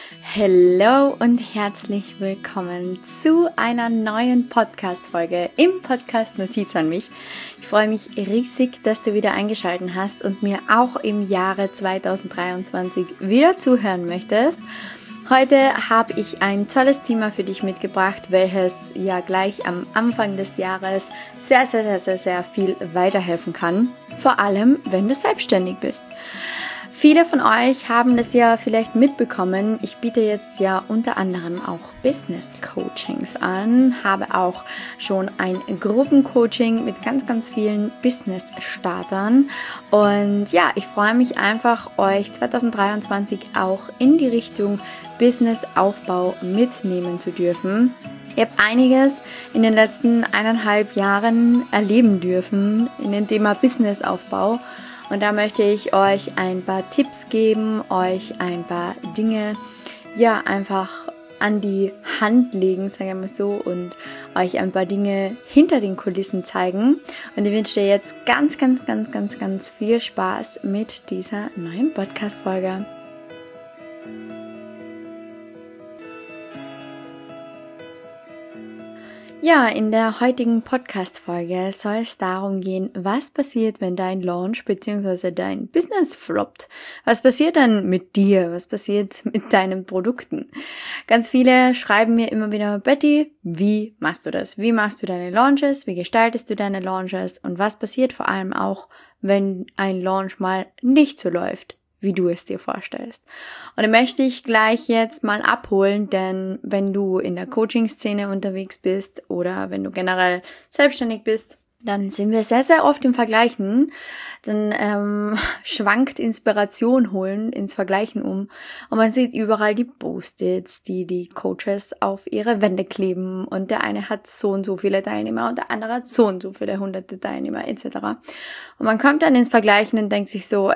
Hallo und herzlich willkommen zu einer neuen Podcast-Folge im Podcast Notiz an mich. Ich freue mich riesig, dass du wieder eingeschaltet hast und mir auch im Jahre 2023 wieder zuhören möchtest. Heute habe ich ein tolles Thema für dich mitgebracht, welches ja gleich am Anfang des Jahres sehr viel weiterhelfen kann. Vor allem, wenn du selbstständig bist. Viele von euch haben das ja vielleicht mitbekommen. Ich biete jetzt ja unter anderem auch Business Coachings an, habe auch schon ein Gruppencoaching mit ganz vielen Business-Startern. Und ja, ich freue mich einfach, euch 2023 auch in die Richtung Businessaufbau mitnehmen zu dürfen. Ich habe einiges in den letzten 1,5 Jahren erleben dürfen in dem Thema Businessaufbau. Und da möchte ich euch ein paar Tipps geben, euch ein paar Dinge, ja, einfach an die Hand legen, sagen wir mal so, und euch ein paar Dinge hinter den Kulissen zeigen. Und ich wünsche dir jetzt ganz viel Spaß mit dieser neuen Podcast-Folge. Ja, in der heutigen Podcast-Folge soll es darum gehen, was passiert, wenn dein Launch bzw. dein Business floppt. Was passiert dann mit dir? Was passiert mit deinen Produkten? Ganz viele schreiben mir immer wieder, Betty, wie machst du das? Wie machst du deine Launches? Wie gestaltest du deine Launches? Und was passiert vor allem auch, wenn ein Launch mal nicht so läuft, wie du es dir vorstellst? Und da möchte ich gleich jetzt mal abholen, denn wenn du in der Coaching-Szene unterwegs bist oder wenn du generell selbstständig bist, dann sind wir sehr oft im Vergleichen. Dann schwankt Inspiration holen ins Vergleichen um. Und man sieht überall die Post-its, die Coaches auf ihre Wände kleben. Und der eine hat so und so viele Teilnehmer und der andere hat so und so viele hunderte Teilnehmer etc. Und man kommt dann ins Vergleichen und denkt sich so,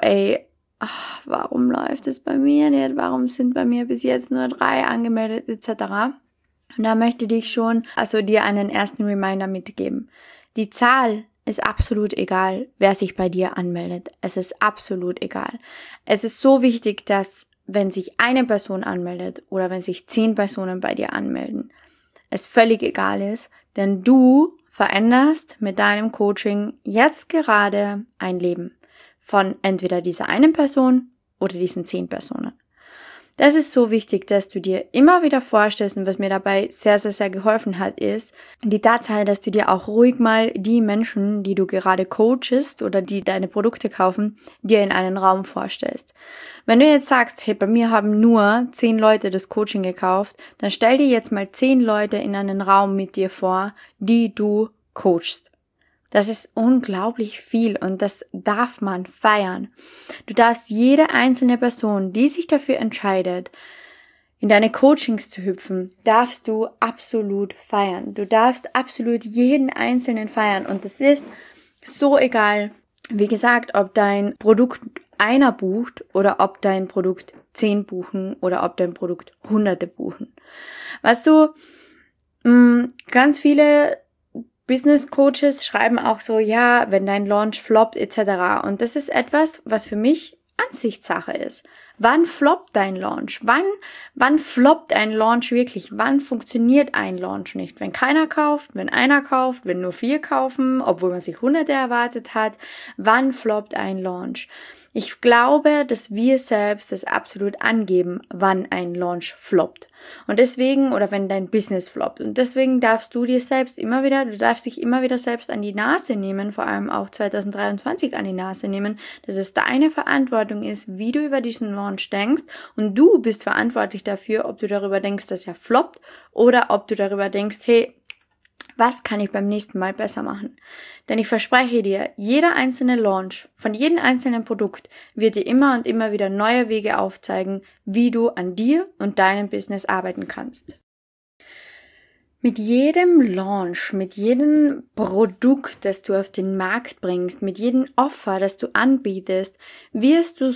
warum läuft es bei mir nicht? Warum sind bei mir bis jetzt nur 3 angemeldet etc.? Und da möchte ich dir einen ersten Reminder mitgeben. Die Zahl ist absolut egal, wer sich bei dir anmeldet. Es ist absolut egal. Es ist so wichtig, dass wenn sich eine Person anmeldet oder wenn sich 10 Personen bei dir anmelden, es völlig egal ist, denn du veränderst mit deinem Coaching jetzt gerade ein Leben von entweder dieser einen Person oder diesen 10 Personen. Das ist so wichtig, dass du dir immer wieder vorstellst, und was mir dabei sehr geholfen hat, ist die Tatsache, dass du dir auch ruhig mal die Menschen, die du gerade coachest oder die deine Produkte kaufen, dir in einen Raum vorstellst. Wenn du jetzt sagst, hey, bei mir haben nur 10 Leute das Coaching gekauft, dann stell dir jetzt mal 10 Leute in einen Raum mit dir vor, die du coachst. Das ist unglaublich viel und das darf man feiern. Du darfst jede einzelne Person, die sich dafür entscheidet, in deine Coachings zu hüpfen, darfst du absolut feiern. Du darfst absolut jeden Einzelnen feiern und das ist so egal, wie gesagt, ob dein Produkt einer bucht oder ob dein Produkt 10 buchen oder ob dein Produkt Hunderte buchen. Weißt du, ganz viele Business Coaches schreiben auch so, ja, wenn dein Launch floppt etc. Und das ist etwas, was für mich Ansichtssache ist. Wann floppt dein Launch? Wann floppt ein Launch wirklich? Wann funktioniert ein Launch nicht? Wenn keiner kauft, wenn einer kauft, wenn nur 4 kaufen, obwohl man sich Hunderte erwartet hat. Wann floppt ein Launch? Ich glaube, dass wir selbst das absolut angeben, wann ein Launch floppt. Und deswegen, oder wenn dein Business floppt. Und deswegen darfst du dich immer wieder selbst an die Nase nehmen, vor allem auch 2023 an die Nase nehmen, dass es deine Verantwortung ist, wie du über diesen Launch denkst. Und du bist verantwortlich dafür, ob du darüber denkst, dass er floppt oder ob du darüber denkst, hey, was kann ich beim nächsten Mal besser machen? Denn ich verspreche dir, jeder einzelne Launch von jedem einzelnen Produkt wird dir immer und immer wieder neue Wege aufzeigen, wie du an dir und deinem Business arbeiten kannst. Mit jedem Launch, mit jedem Produkt, das du auf den Markt bringst, mit jedem Offer, das du anbietest, wirst du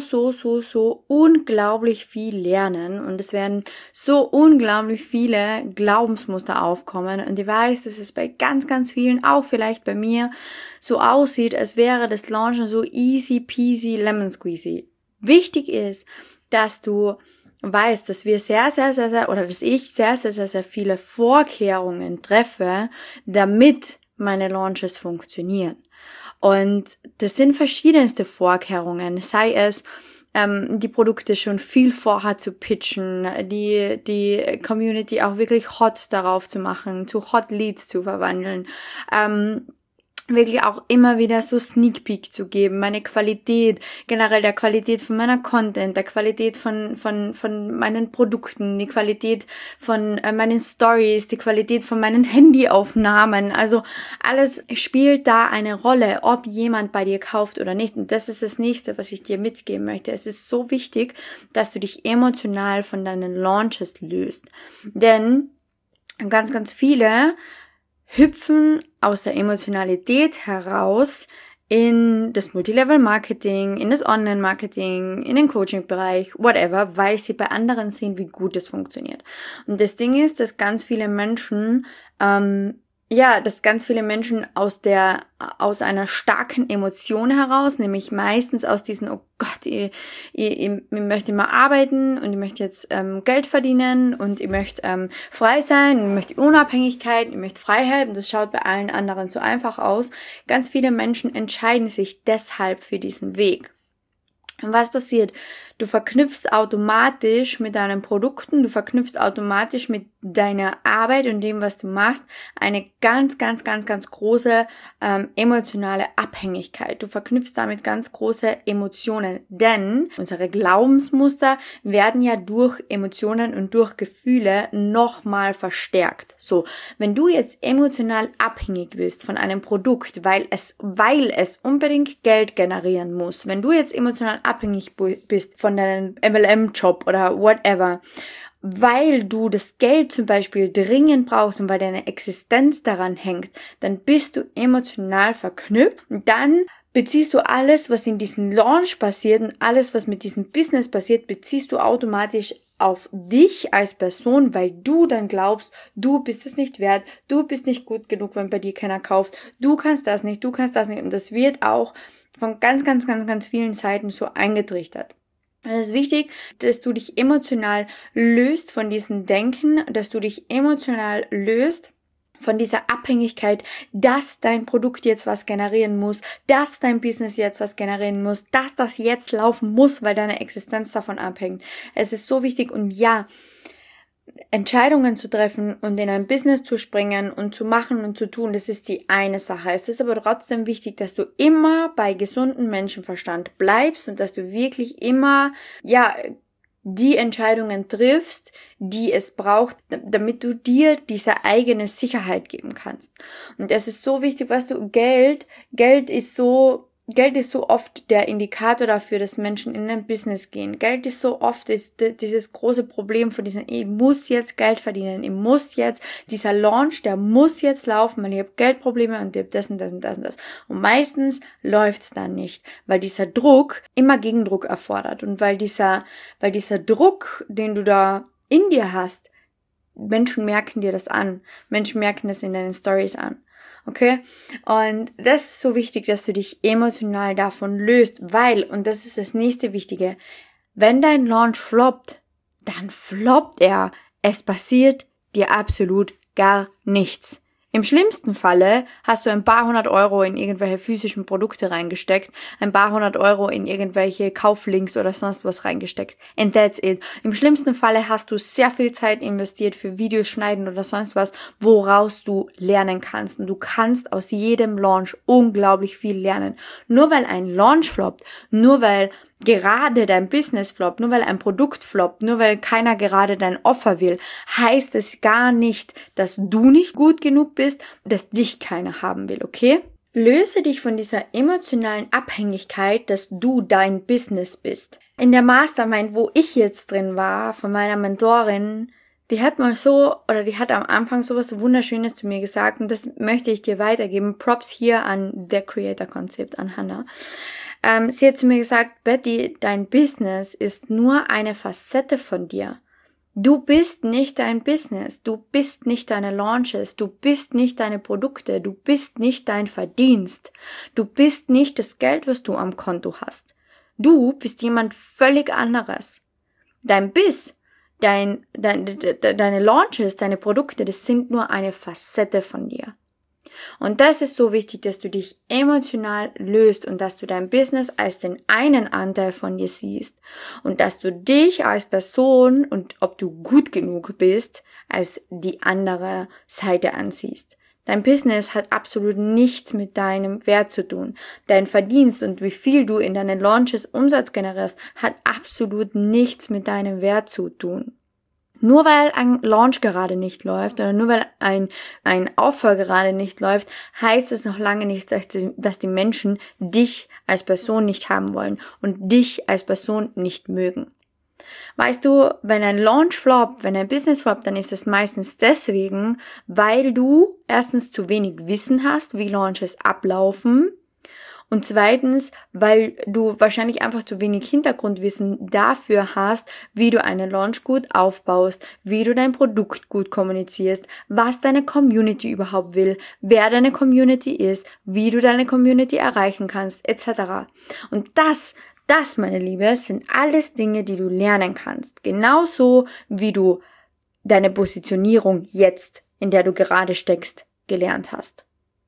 so unglaublich viel lernen und es werden so unglaublich viele Glaubensmuster aufkommen und ich weiß, dass es bei ganz vielen, auch vielleicht bei mir, so aussieht, als wäre das Launchen so easy peasy lemon squeezy. Wichtig ist, dass du weiß, dass wir dass ich sehr viele Vorkehrungen treffe, damit meine Launches funktionieren. Und das sind verschiedenste Vorkehrungen, sei es die Produkte schon viel vorher zu pitchen, die Community auch wirklich hot darauf zu machen, zu Hot Leads zu verwandeln, wirklich auch immer wieder so Sneak Peek zu geben, meine Qualität, generell der Qualität von meiner Content, der Qualität von meinen Produkten, die Qualität von meinen Stories, die Qualität von meinen Handyaufnahmen, also alles spielt da eine Rolle, ob jemand bei dir kauft oder nicht. Und das ist das Nächste, was ich dir mitgeben möchte. Es ist so wichtig, dass du dich emotional von deinen Launches löst. Denn ganz viele hüpfen aus der Emotionalität heraus in das Multilevel-Marketing, in das Online-Marketing, in den Coaching-Bereich, whatever, weil sie bei anderen sehen, wie gut es funktioniert. Und das Ding ist, dass ganz viele Menschen aus einer starken Emotion heraus, nämlich meistens aus diesen, oh Gott, ich möchte mal arbeiten und ich möchte jetzt Geld verdienen und ich möchte frei sein und ich möchte Unabhängigkeit, ich möchte Freiheit und das schaut bei allen anderen so einfach aus. Ganz viele Menschen entscheiden sich deshalb für diesen Weg. Und was passiert? Du verknüpfst automatisch mit deinen Produkten, du verknüpfst automatisch mit deiner Arbeit und dem, was du machst, eine ganz große emotionale Abhängigkeit. Du verknüpfst damit ganz große Emotionen, denn unsere Glaubensmuster werden ja durch Emotionen und durch Gefühle nochmal verstärkt. So, wenn du jetzt emotional abhängig bist von einem Produkt, weil es unbedingt Geld generieren muss, wenn du jetzt emotional abhängig bist von deinem MLM-Job oder whatever, weil du das Geld zum Beispiel dringend brauchst und weil deine Existenz daran hängt, dann bist du emotional verknüpft und dann beziehst du alles, was in diesem Launch passiert und alles, was mit diesem Business passiert, beziehst du automatisch auf dich als Person, weil du dann glaubst, du bist es nicht wert, du bist nicht gut genug, wenn bei dir keiner kauft, du kannst das nicht und das wird auch von ganz vielen Seiten so eingetrichtert. Es ist wichtig, dass du dich emotional löst von diesem Denken, dass du dich emotional löst von dieser Abhängigkeit, dass dein Produkt jetzt was generieren muss, dass dein Business jetzt was generieren muss, dass das jetzt laufen muss, weil deine Existenz davon abhängt. Es ist so wichtig und ja, Entscheidungen zu treffen und in ein Business zu springen und zu machen und zu tun, das ist die eine Sache. Es ist aber trotzdem wichtig, dass du immer bei gesundem Menschenverstand bleibst und dass du wirklich immer, die Entscheidungen triffst, die es braucht, damit du dir diese eigene Sicherheit geben kannst. Und es ist so wichtig, Geld ist so oft der Indikator dafür, dass Menschen in ein Business gehen. Geld ist so oft dieses große Problem von diesem, ich muss jetzt Geld verdienen, dieser Launch, der muss jetzt laufen, weil ich habe Geldprobleme und ich habe das und das und das und das. Und meistens läuft's dann nicht, weil dieser Druck immer Gegendruck erfordert und weil dieser Druck, den du da in dir hast, Menschen merken dir das an. Menschen merken das in deinen Stories an. Okay? Und das ist so wichtig, dass du dich emotional davon löst, weil, und das ist das nächste Wichtige, wenn dein Launch floppt, dann floppt er. Es passiert dir absolut gar nichts. Im schlimmsten Falle hast du ein paar hundert Euro in irgendwelche physischen Produkte reingesteckt, ein paar hundert Euro in irgendwelche Kauflinks oder sonst was reingesteckt. And that's it. Im schlimmsten Falle hast du sehr viel Zeit investiert für Videos schneiden oder sonst was, woraus du lernen kannst. Und du kannst aus jedem Launch unglaublich viel lernen. Nur weil ein Launch floppt, nur weil gerade dein Business floppt, nur weil ein Produkt floppt, nur weil keiner gerade dein Offer will, heißt es gar nicht, dass du nicht gut genug bist, dass dich keiner haben will, okay? Löse dich von dieser emotionalen Abhängigkeit, dass du dein Business bist. In der Mastermind, wo ich jetzt drin war, von meiner Mentorin, die hat am Anfang sowas Wunderschönes zu mir gesagt und das möchte ich dir weitergeben. Props hier an The Creator Concept, an Hannah. Sie hat zu mir gesagt, Betty, dein Business ist nur eine Facette von dir. Du bist nicht dein Business, du bist nicht deine Launches, du bist nicht deine Produkte, du bist nicht dein Verdienst, du bist nicht das Geld, was du am Konto hast. Du bist jemand völlig anderes. Dein Biss, deine Launches, deine Produkte, das sind nur eine Facette von dir. Und das ist so wichtig, dass du dich emotional löst und dass du dein Business als den einen Anteil von dir siehst und dass du dich als Person und ob du gut genug bist, als die andere Seite ansiehst. Dein Business hat absolut nichts mit deinem Wert zu tun. Dein Verdienst und wie viel du in deinen Launches Umsatz generierst, hat absolut nichts mit deinem Wert zu tun. Nur weil ein Launch gerade nicht läuft oder nur weil ein Aufbau gerade nicht läuft, heißt es noch lange nicht, dass die Menschen dich als Person nicht haben wollen und dich als Person nicht mögen. Weißt du, wenn ein Launch floppt, wenn ein Business floppt, dann ist es meistens deswegen, weil du erstens zu wenig Wissen hast, wie Launches ablaufen. Und zweitens, weil du wahrscheinlich einfach zu wenig Hintergrundwissen dafür hast, wie du einen Launch gut aufbaust, wie du dein Produkt gut kommunizierst, was deine Community überhaupt will, wer deine Community ist, wie du deine Community erreichen kannst, etc. Und das, meine Liebe, sind alles Dinge, die du lernen kannst. Genauso wie du deine Positionierung jetzt, in der du gerade steckst, gelernt hast.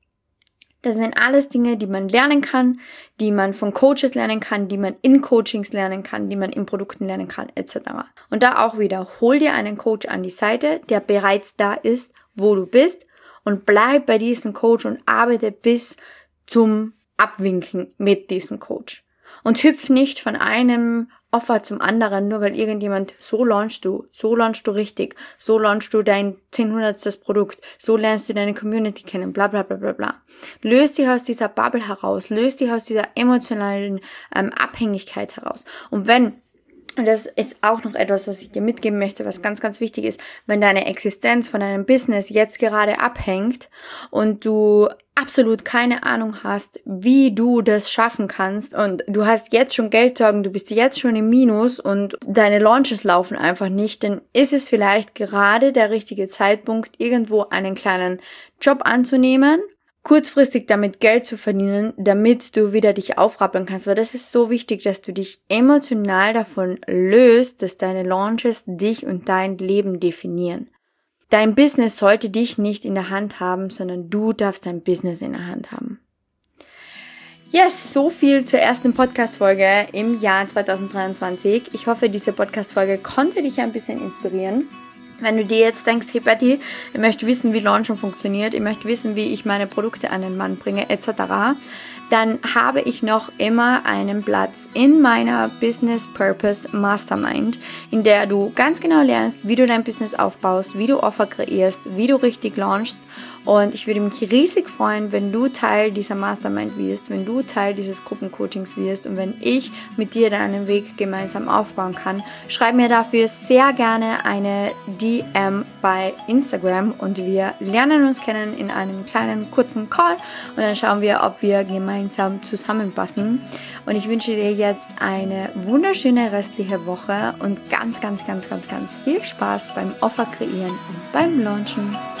Das sind alles Dinge, die man lernen kann, die man von Coaches lernen kann, die man in Coachings lernen kann, die man in Produkten lernen kann, etc. Und da auch wieder, hol dir einen Coach an die Seite, der bereits da ist, wo du bist und bleib bei diesem Coach und arbeite bis zum Abwinken mit diesem Coach. Und hüpf nicht von einem Offer zum anderen, nur weil irgendjemand, so launchst du richtig, so launchst du dein 10-100. Produkt, so lernst du deine Community kennen, bla bla bla bla bla. Löst dich aus dieser Bubble heraus, löst dich aus dieser emotionalen Abhängigkeit heraus. Und das ist auch noch etwas, was ich dir mitgeben möchte, was ganz, ganz wichtig ist, wenn deine Existenz von deinem Business jetzt gerade abhängt und du absolut keine Ahnung hast, wie du das schaffen kannst und du hast jetzt schon Geldsorgen, du bist jetzt schon im Minus und deine Launches laufen einfach nicht, dann ist es vielleicht gerade der richtige Zeitpunkt, irgendwo einen kleinen Job anzunehmen, kurzfristig damit Geld zu verdienen, damit du wieder dich aufrappeln kannst, weil das ist so wichtig, dass du dich emotional davon löst, dass deine Launches dich und dein Leben definieren. Dein Business sollte dich nicht in der Hand haben, sondern du darfst dein Business in der Hand haben. Yes, so viel zur ersten Podcast-Folge im Jahr 2023. Ich hoffe, diese Podcast-Folge konnte dich ein bisschen inspirieren. Wenn du dir jetzt denkst, hey Betty, ich möchte wissen, wie Launchen funktioniert, ich möchte wissen, wie ich meine Produkte an den Mann bringe, etc., dann habe ich noch immer einen Platz in meiner Business Purpose Mastermind, in der du ganz genau lernst, wie du dein Business aufbaust, wie du Offer kreierst, wie du richtig launchst. Und ich würde mich riesig freuen, wenn du Teil dieser Mastermind wirst, wenn du Teil dieses Gruppencoachings wirst und wenn ich mit dir deinen Weg gemeinsam aufbauen kann. Schreib mir dafür sehr gerne eine DM bei Instagram und wir lernen uns kennen in einem kleinen, kurzen Call und dann schauen wir, ob wir gemeinsam zusammenpassen. Und ich wünsche dir jetzt eine wunderschöne restliche Woche und ganz, ganz, ganz, ganz, ganz viel Spaß beim Offer kreieren und beim Launchen.